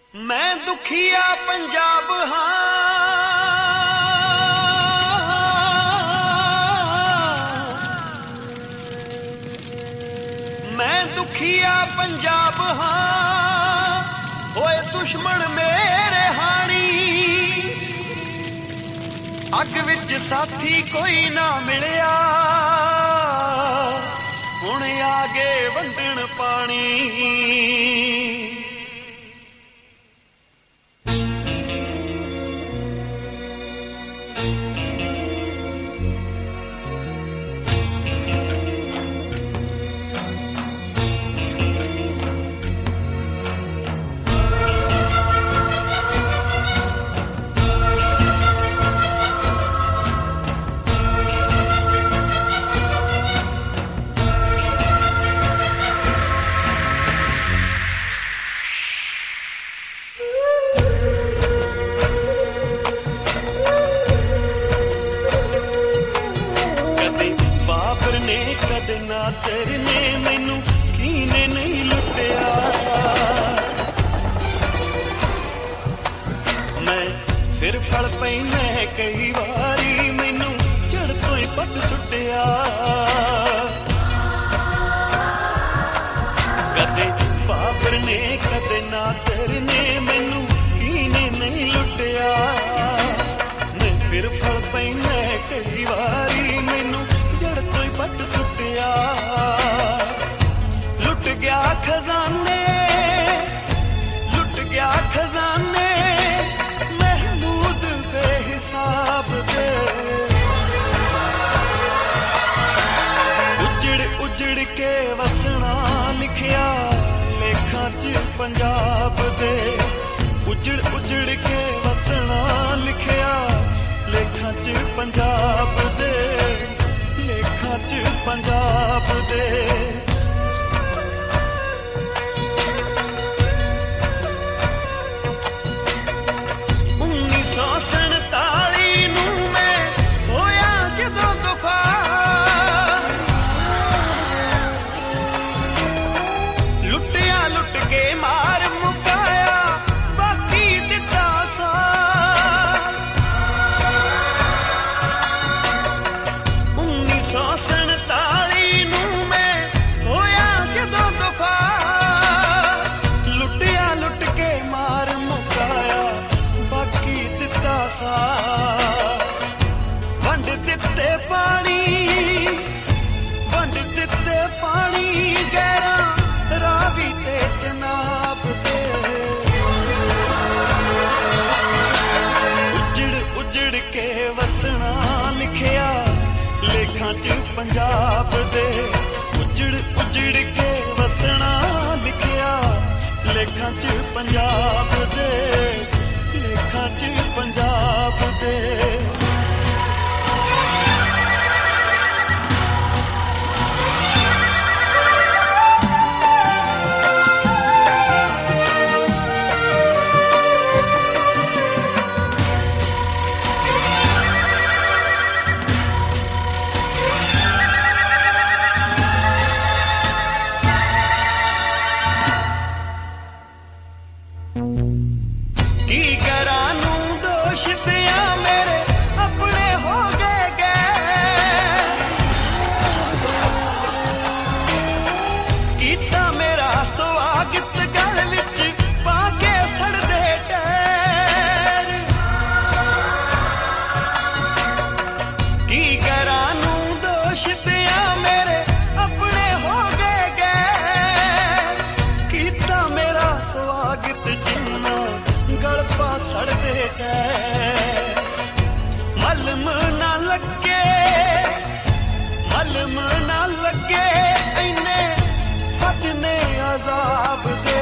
मैं दुखिया पंजाब हाँ, मैं दुखिया पंजाब हाँ, होए दुश्मन मेरे हाणी, अग विच साथी कोई ना मिलिया, हुण आगे वंडण पानी। ना तेरे ने मैनू कीने नहीं लुटिया, मैं फिर फल पैना कई बारी मैनू जड़ तो ही पट सुटिया। कदे बाबर ने कदे ना तेरे ने मैनू कीने नहीं लुटिया, मैं फिर फल पैना कई बारी मैनू जड़ तो ही पट सुटिया। लुट गया खजाने, लुट गया खजाने महमूद बेहिसाब दे, उजड़ उजड़ के वसना लिखिया लेखा च पंजाब दे, उजड़ उजड़ के वसना लिखिया लेखा च पंजाब दे, लेखा च पंजाब दे। 1947 नूं मैं होया जदों दफा, लुटिया लुट के मार मुकाया बाकी दिता सा। 1947 नूं मैं होया जदों दफा, लुटिया लुट के मार मुकाया बाकी दिता सा। वंड दिते पानी, वंड दिते पानी गैरा रावी ते जनाब दे, उजड़ उजड़ के वसना लिखिया लेखा च पंजाब दे, उजड़ उजड़ के वसना लिखिया लेखा च पंजाब दे, लेखा च पंजाब दे। की करा नू दोष दिया मेरे अपने हो गए गैर, कीता मेरा स्वागत गल विच पाके सड़दे टैर। की करा नू दोष दिया मेरे अपने हो गए गैर, कीता मेरा स्वागत जिन्ना गलपा सड़दे टैर। मलम ना लगे, मलम ना लगे इन्ने फटने अजाब दे,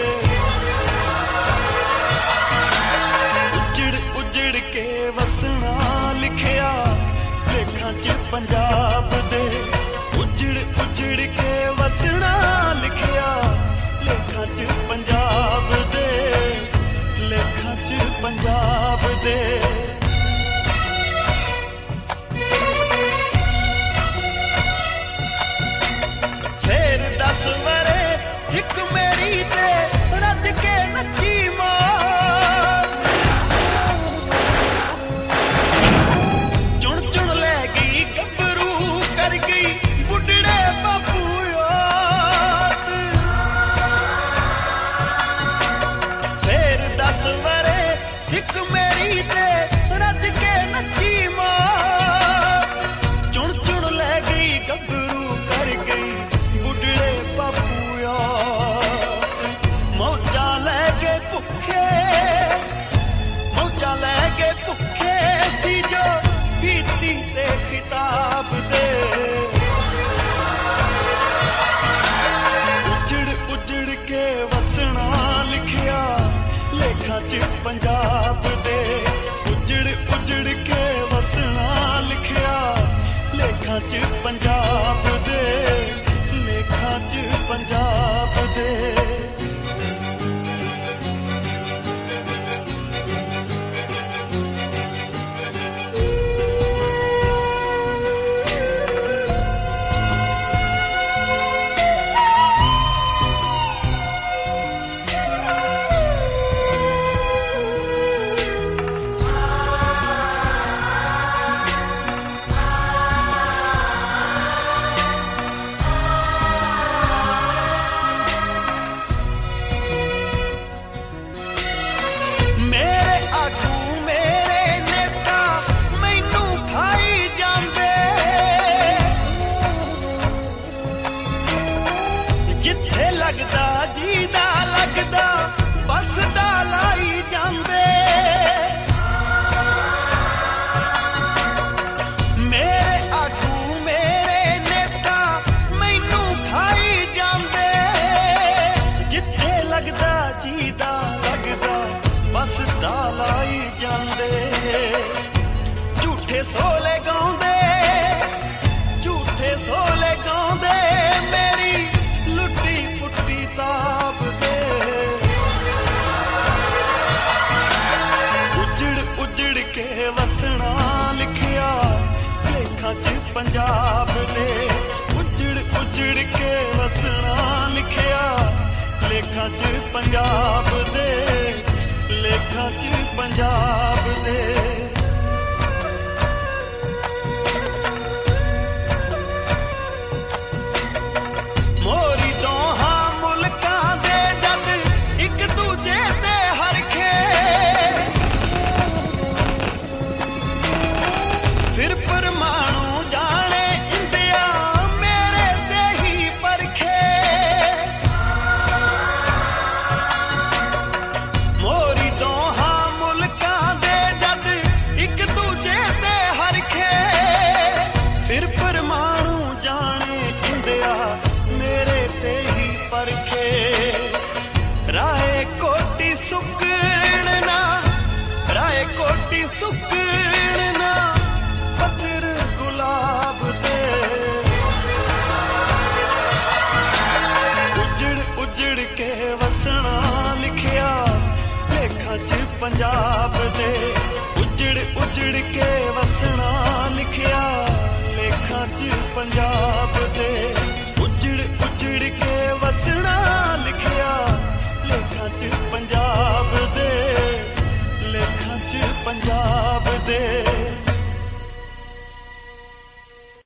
उजड़ उजड़ के वसना लिखिया लेखा च पंजाब दे, उजड़ उजड़ के वसना लिखिया लेखा च पंजाब दे, लेखा च पंजाब दे। फिर 10 वरे एक मेरी ते रज के नची मां, ਮੌਜਾਂ ਲੈ ਕੇ ਭੁੱਖੇ ਮੌਜਾਂ ਲੈ ਕੇ ਭੁੱਖੇ ਸੀ ਜੋ ਪੀਤੀ ਤੇ ਖਿਤਾਬ ਦੇ ਉਜੜ ਕੇ ਵਸਣਾ ਲਿਖਿਆ ਲੇਖਾਂ 'ਚ ਪੰਜਾਬ ਦੇ ਉਜੜ ਕੇ ਵਸਣਾ ਲਿਖਿਆ ਲੇਖਾਂ 'ਚ ਪੰਜਾਬ ਦੇ ਲੇਖਾਂ 'ਚ ਪੰਜਾਬ ਦੇ ਲੱਗਦਾ ਜੀਦਾ ਲੱਗਦਾ ਬਸ ਦਾ ਲਾਈ ਜਾਂਦੇ ਮੇਰੇ ਆਗੂ ਮੇਰੇ ਨੇਤਾ ਮੈਨੂੰ ਖਾਈ ਜਾਂਦੇ ਜਿੱਥੇ ਲੱਗਦਾ ਜੀਦਾ ਲੱਗਦਾ ਬਸ ਦਾ ਲਾਈ ਜਾਂਦੇ ਝੂਠੇ ਸੋਲੇ ਗਾਉਂਦੇ ਮੇਰੀ ਲੁੱਟੀ ਪੁੱਟੀ ਤਾਬ ਦੇ ਉਜੜ ਕੇ ਵਸਣਾ ਲਿਖਿਆ ਲੇਖਾਂ 'ਚ ਪੰਜਾਬ ਦੇ ਉਜੜ ਕੇ ਵਸਣਾ ਲਿਖਿਆ ਲੇਖਾਂ 'ਚ ਪੰਜਾਬ ਦੇ ਲੇਖਾਂ 'ਚ ਪੰਜਾਬ ਦੇ ਫਿਰ ਪਰਮਾਣੂ ਜਾਣੇ ਇੰਡੀਆ ਮੇਰੇ ਤੇ ਹੀ ਪਰਖੇ ਮੋਰੀ ਦੋਹਾਂ ਮੁਲਕਾਂ ਦੇ ਜਦ ਇੱਕ ਦੂਜੇ ਤੇ ਹਰਖੇ ਫਿਰ ਪਰਮਾਣੂ ਜਾਣੇ ਇੰਡੀਆ ਮੇਰੇ ਤੇ ਹੀ ਪਰਖੇ ਰਾਏ ਕੋਟੀ ਸੁੱਕਣ ਨਾ ਪੱਥਰ ਗੁਲਾਬ ਦੇ ਉਜੜ ਕੇ ਵਸਣਾ ਲਿਖਿਆ ਲੇਖਾਂ 'ਚ ਪੰਜਾਬ ਦੇ ਉਜੜ ਕੇ ਵਸਣਾ ਲਿਖਿਆ ਲੇਖਾਂ 'ਚ ਪੰਜਾਬ ਦੇ